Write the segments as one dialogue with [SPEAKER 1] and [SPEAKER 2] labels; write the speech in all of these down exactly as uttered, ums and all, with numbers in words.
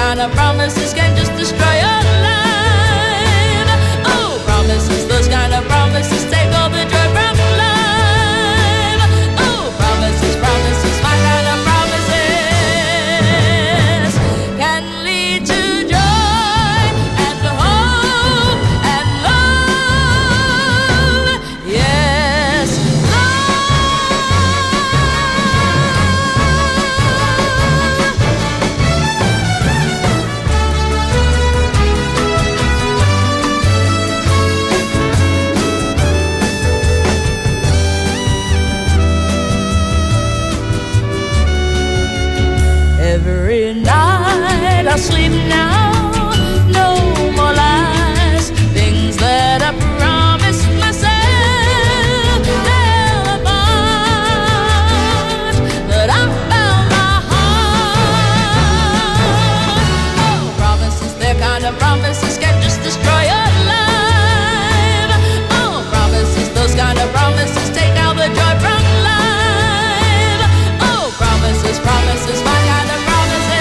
[SPEAKER 1] kind of promises can just destroy your life. Oh, promises, those kind of promises take all the joy from life. Oh, promises, promises, my kind of promises can lead to joy and to hope and love. Yes, every night I sleep now, no more lies, things that I promised myself never part, that I found my heart. Oh, promises, they're kind of promises can just destroy your life. Oh, promises, those kind of promises take all the joy from life. Oh, promises, promises, my kind of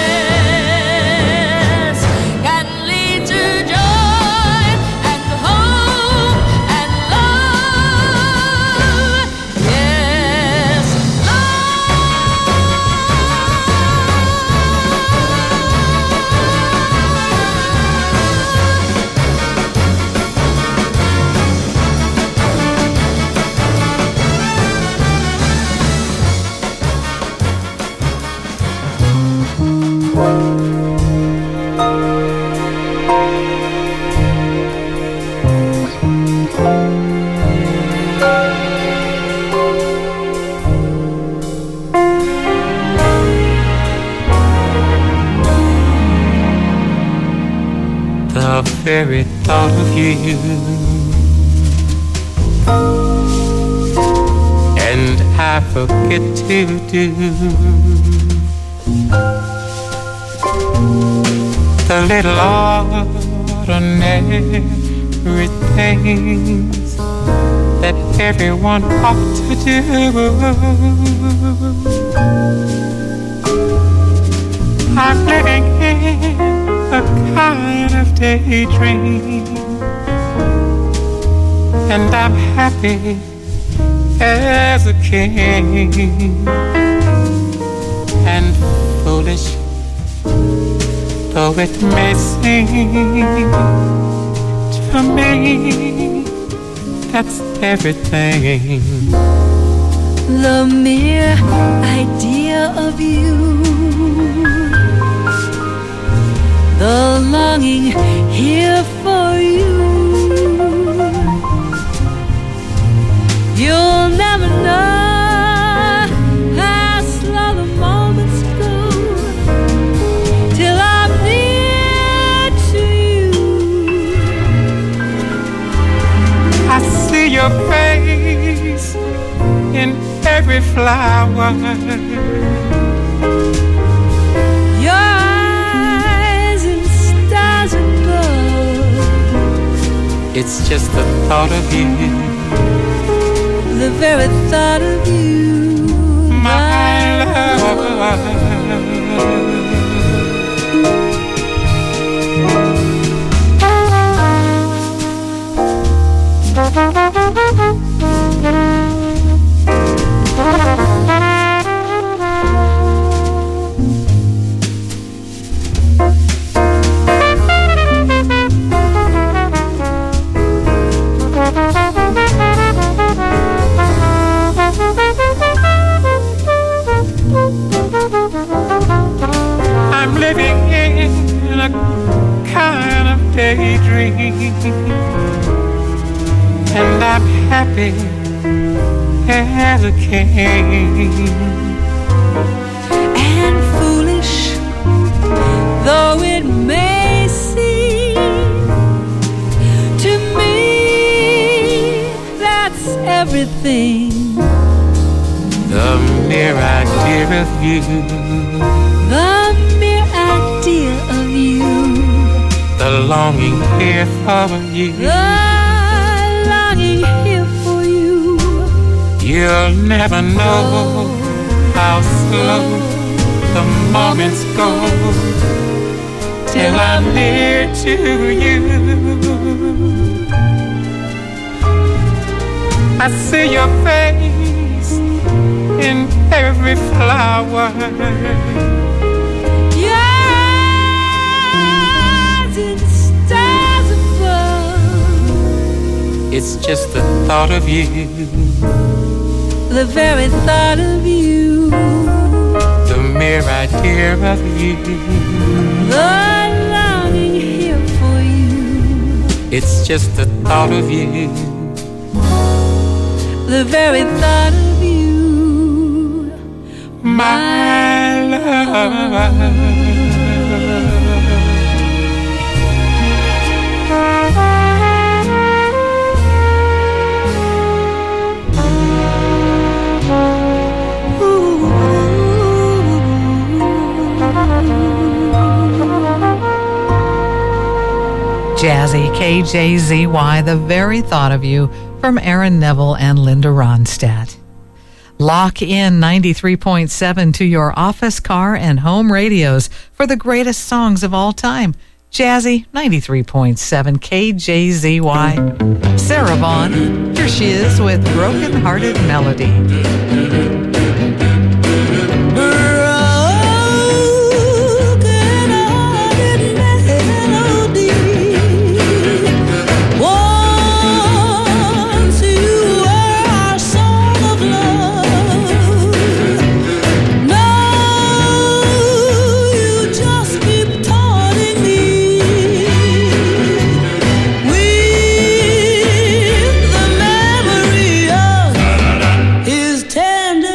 [SPEAKER 1] promises can lead to joy and hope and love. Yes,
[SPEAKER 2] the very thought of you and I forget to do the little ordinary things that everyone ought to do. I'm living in a kind of daydream, and I'm happy as a king. And foolish though it may seem to me, that's everything.
[SPEAKER 3] The mere idea of you, the longing here for you, you'll never know how slow the moments go till I'm near to you.
[SPEAKER 2] I see your face in every flower, it's just the thought of you,
[SPEAKER 3] the very thought of you,
[SPEAKER 2] my love. I'm living in a kind of daydream, and I'm happy as a king.
[SPEAKER 3] And foolish though it may seem to me, that's everything.
[SPEAKER 2] The mere idea of you,
[SPEAKER 3] the mere idea of you,
[SPEAKER 2] the longing here for you,
[SPEAKER 3] the longing here for you.
[SPEAKER 2] You'll never know how slow the moments go till I'm near to you. I see your face in every flower.
[SPEAKER 3] Yes, in the stars above.
[SPEAKER 2] It's just the thought of you,
[SPEAKER 3] the very thought of you,
[SPEAKER 2] the mere idea of you,
[SPEAKER 3] the longing here for you.
[SPEAKER 2] It's just the thought of you,
[SPEAKER 3] the very thought of you,
[SPEAKER 2] my love.
[SPEAKER 4] Jazzy, K J Z Y, the very thought of you, from Aaron Neville and Linda Ronstadt. Lock in ninety-three point seven to your office, car, and home radios for the greatest songs of all time. Jazzy, ninety-three point seven K J Z Y. Sarah Vaughan, here she is with Broken Hearted Melody.
[SPEAKER 3] tender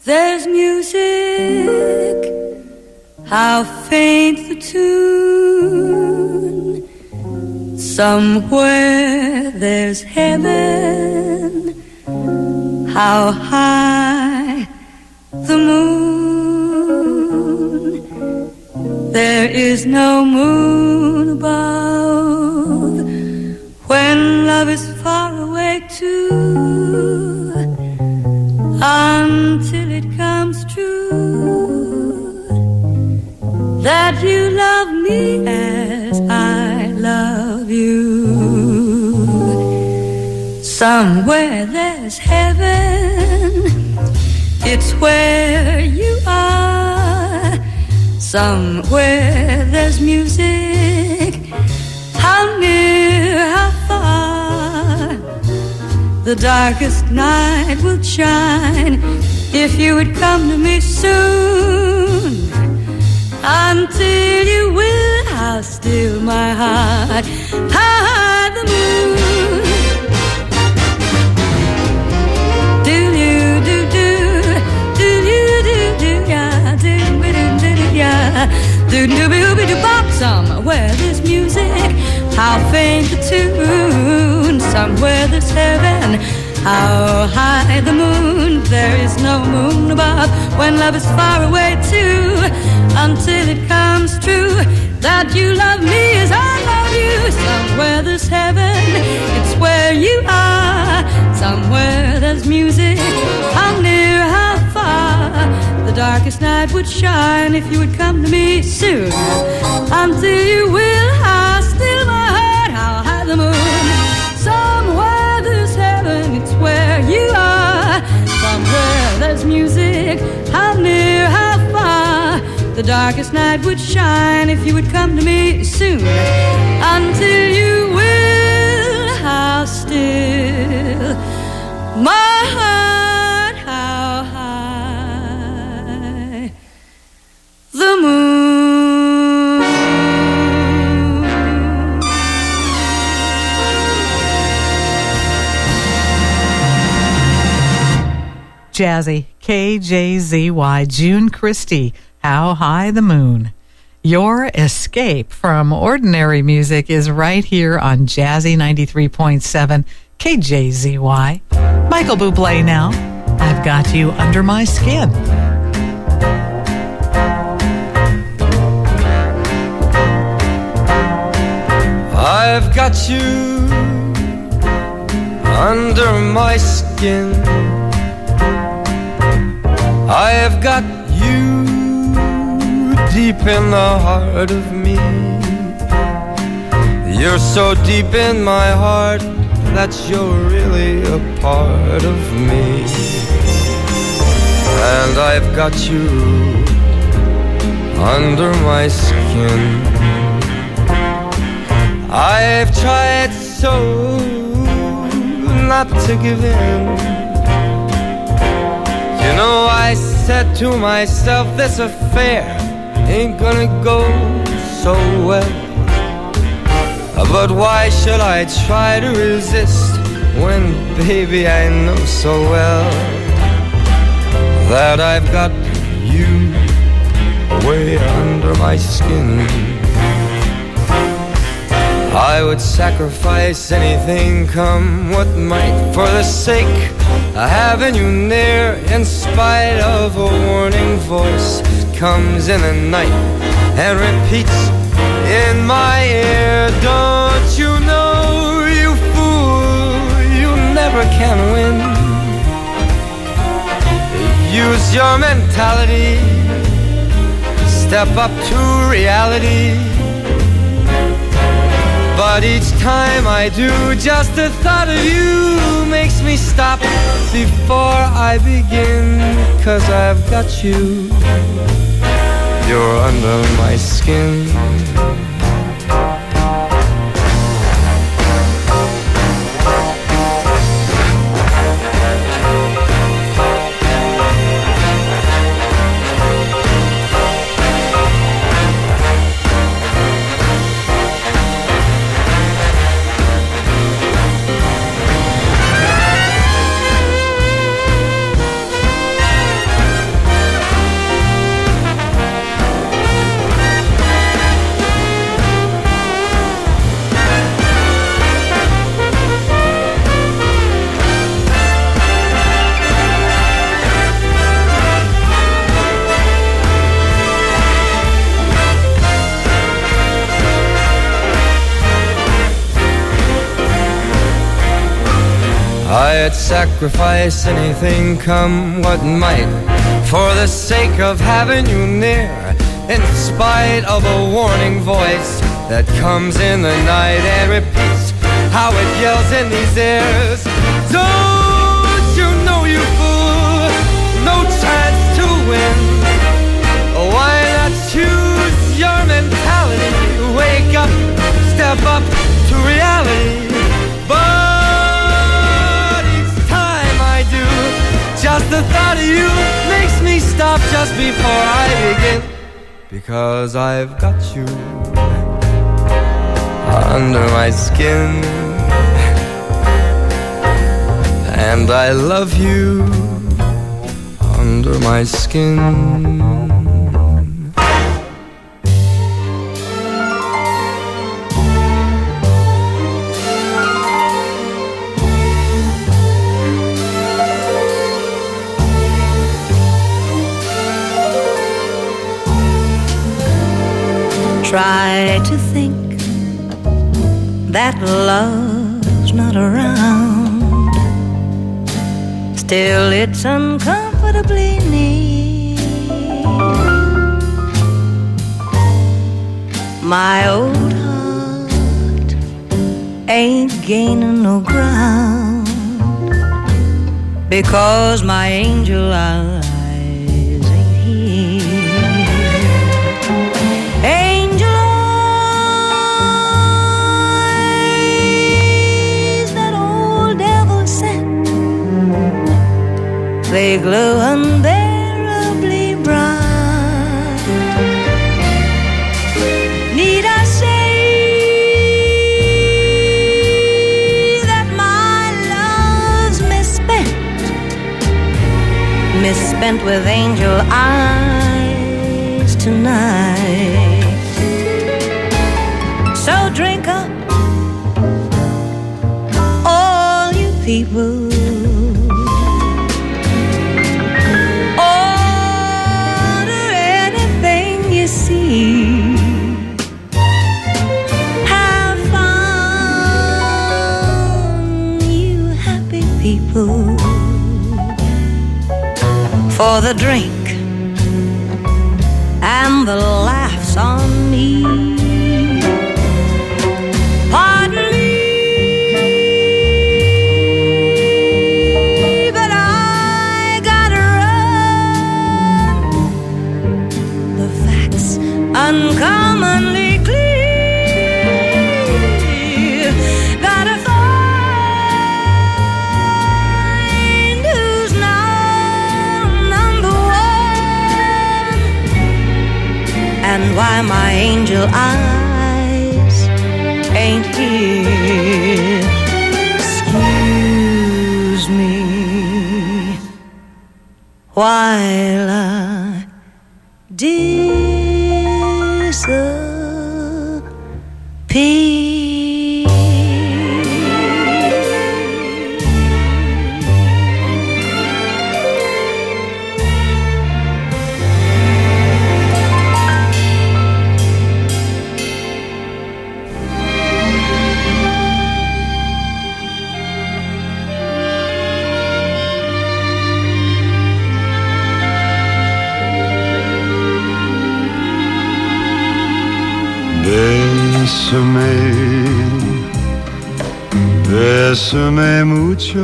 [SPEAKER 3] there's music, how faint the tune. Somewhere there's heaven, how high the moon. There is no moon above when love is far away too, until it comes true that you love me as I love you. Somewhere there's heaven, it's where you are. Somewhere there's music, how near, how far. The darkest night will shine if you would come to me soon. Until you will, how still my heart, how high the moon. Do you do do do you do do ya do do do do ya do do do do do bop. Somewhere there's music, how faint the tune. Somewhere there's heaven, how high the moon. There is no moon above when love is far away too, until it comes true that you love me as I love you. Somewhere there's heaven, it's where you are. Somewhere there's music, how near, how far. The darkest night would shine if you would come to me soon. Until you will, how still my heart, how high the moon. Somewhere there's heaven, it's where you are. Somewhere there's music, how near, how far. The darkest night would shine if you would come to me soon. Until you will, how still my heart, how high the moon.
[SPEAKER 4] Jazzy, K J Z Y, June Christie, How High the Moon. Your escape from ordinary music is right here on Jazzy ninety-three point seven K J Z Y. Michael Bublé now. I've got you under my skin.
[SPEAKER 5] I've got you under my skin. I have got you deep in the heart of me. You're so deep in my heart that you're really a part of me. And I've got you under my skin. I've tried so not to give in. You know, I said to myself, this affair ain't gonna go so well. But why should I try to resist when, baby, I know so well that I've got you way under my skin. I would sacrifice anything, come what might, for the sake of having you near, in spite of a warning voice that comes in the night and repeats in my ear. Don't you know, you fool, you never can win. Use your mentality, step up to reality. But each time I do, just the thought of you makes me stop before I begin. 'Cause I've got you, you're under my skin. I'd sacrifice anything, come what might, for the sake of having you near, in spite of a warning voice that comes in the night and repeats how it yells in these ears. Don't you know, you fool, no chance to win. Why not choose your mentality? Wake up, step up to reality. But each time I do, just the thought of you makes me stop just before I begin. Because I've got you under my skin, and I love you under my skin.
[SPEAKER 3] Try to think that love's not around, still it's uncomfortably near. My old heart ain't gaining no ground, because my angel eyes ain't here. They glow unbearably bright. Need I say that my love's misspent, misspent with angel eyes tonight? So drink up, all you people, have fun, you happy people, for the drink and the laughs on me. Pardon me, but I gotta run. The facts uncommonly clear. Gotta find who's now number one, and why my angel eyes ain't here. Excuse me while I disappear.
[SPEAKER 6] Bésame, bésame mucho.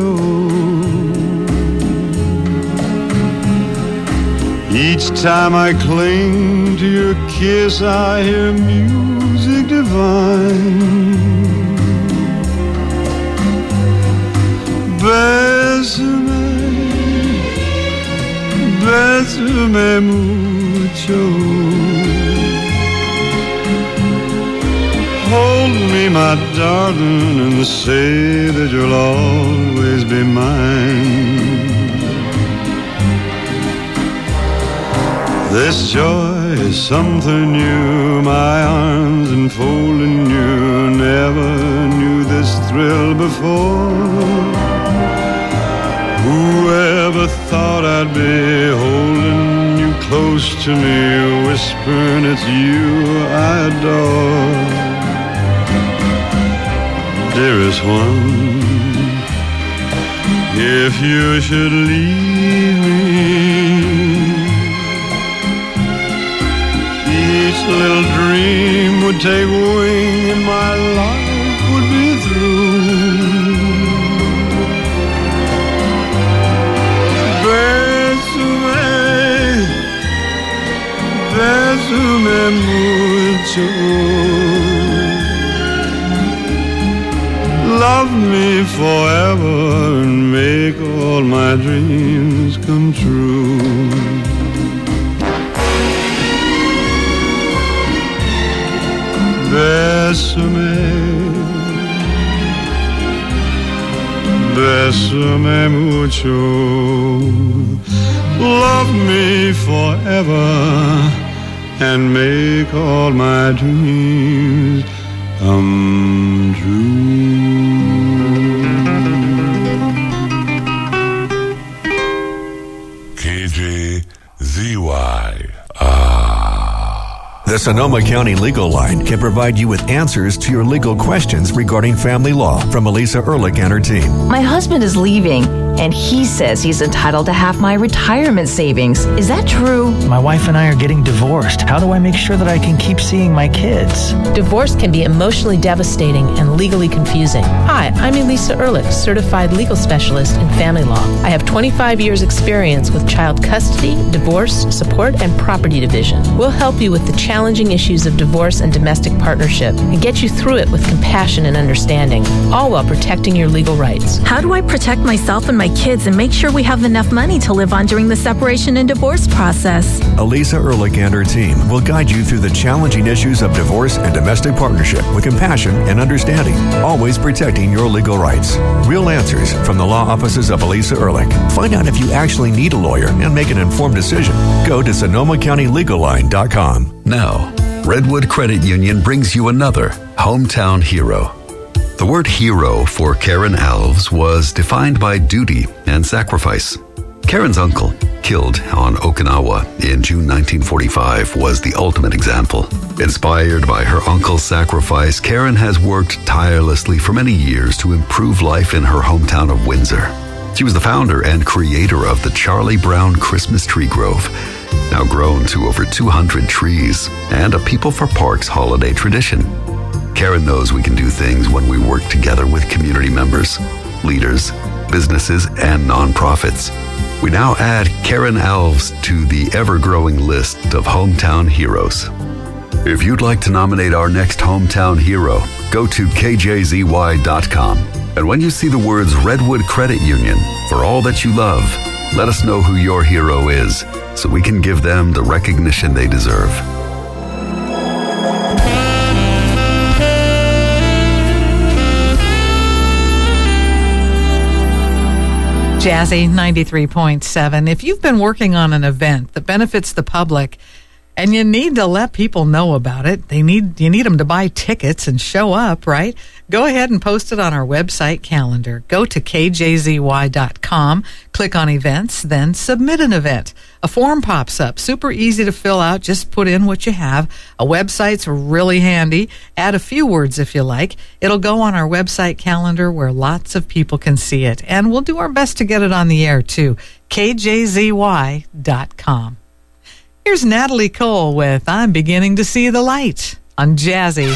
[SPEAKER 6] Each time I cling to your kiss, I hear music divine. Bésame, bésame mucho. Hold me, my darling, and say that you'll always be mine. This joy is something new, my arms enfolding you. Never knew this thrill before. Whoever thought I'd be holding you close to me, whispering it's you I adore. Dearest one, if you should leave me. Each little dream would take wing and my life would be through. Bésame, bésame mucho. Love me forever and make all my dreams come true. Bésame, bésame mucho. Love me forever and make all my dreams come true.
[SPEAKER 7] K J Z Y. Ah.
[SPEAKER 8] The Sonoma County Legal Line can provide you with answers to your legal questions regarding family law from Elisa Ehrlich and her team.
[SPEAKER 9] My husband is leaving, and he says he's entitled to half my retirement savings. Is that true?
[SPEAKER 10] My wife and I are getting divorced. How do I make sure that I can keep seeing my kids?
[SPEAKER 11] Divorce can be emotionally devastating and legally confusing. Hi, I'm Elisa Ehrlich, certified legal specialist in family law. I have twenty-five years experience with child custody, divorce, support, and property division. We'll help you with the challenging issues of divorce and domestic partnership and get you through it with compassion and understanding, all while protecting your legal rights.
[SPEAKER 12] How do I protect myself and my kids and make sure we have enough money to live on during the separation and divorce process?
[SPEAKER 8] Elisa Ehrlich and her team will guide you through the challenging issues of divorce and domestic partnership with compassion and understanding, always protecting your legal rights. Real answers from the law offices of Elisa Ehrlich. Find out if you actually need a lawyer and make an informed decision. Go to Sonoma County Legal Line dot com.
[SPEAKER 13] Now, Redwood Credit Union brings you another hometown hero. The word hero for Karen Alves was defined by duty and sacrifice. Karen's uncle, killed on Okinawa in June nineteen forty-five, was the ultimate example. Inspired by her uncle's sacrifice, Karen has worked tirelessly for many years to improve life in her hometown of Windsor. She was the founder and creator of the Charlie Brown Christmas Tree Grove, now grown to over two hundred trees, and a People for Parks holiday tradition. Karen knows we can do things when we work together with community members, leaders, businesses, and nonprofits. We now add Karen Alves to the ever-growing list of hometown heroes. If you'd like to nominate our next hometown hero, go to K J Z Y dot com. And when you see the words Redwood Credit Union, for all that you love, let us know who your hero is so we can give them the recognition they deserve.
[SPEAKER 4] Jazzy ninety-three point seven. If you've been working on an event that benefits the public and you need to let people know about it, they need you need them to buy tickets and show up, right? Go ahead and post it on our website calendar. Go to K J Z Y dot com, click on events, then submit an event. A form pops up, super easy to fill out. Just put in what you have. A website's really handy. Add a few words if you like. It'll go on our website calendar where lots of people can see it. And we'll do our best to get it on the air too. K J Z Y dot com. Here's Natalie Cole with I'm Beginning to See the Light on Jazzy.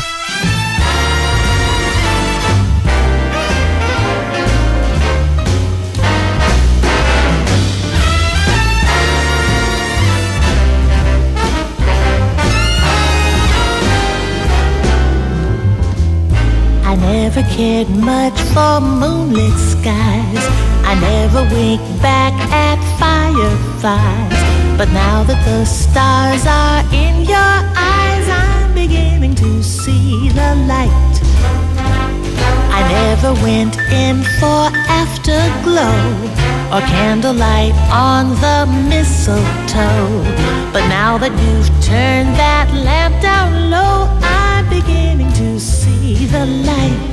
[SPEAKER 14] I never cared much for moonlit skies. I never winked back at fireflies. But now that the stars are in your eyes, I'm beginning to see the light. I never went in for afterglow or candlelight on the mistletoe. But now that you've turned that lamp down low, I'm beginning to see the light.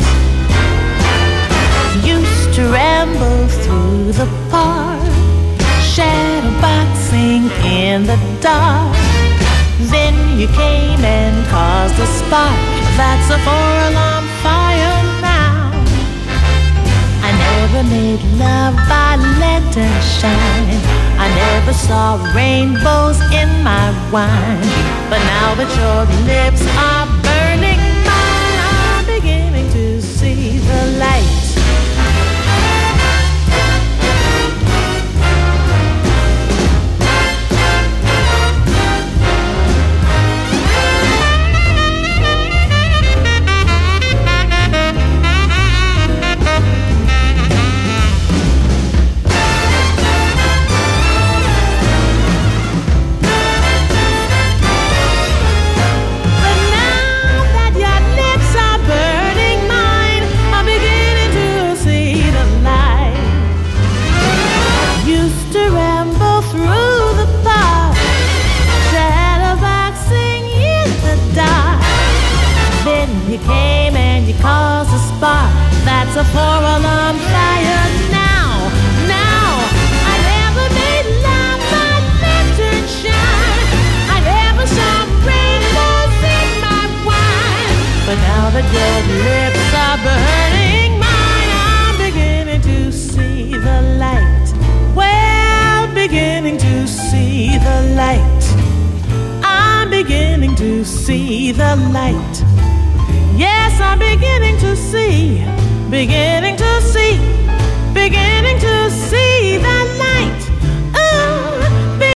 [SPEAKER 14] Used to ramble through the park, shadow boxing in the dark. Then you came and caused a spark. That's a four-alarm fire now. I never never made love by lanternshine. I never saw rainbows in my wine. But now that your lips are burning mine, I'm beginning to see the light. You came and you caused a spark. That's a four-alarm fire now, now. I never made love by lanternshine. I never saw rainbows in my wine. But now that your lips are burning mine, I'm beginning to see the light. Well, beginning to see the light. I'm beginning to see the light. Yes, I'm beginning to see, beginning to see, beginning to see that.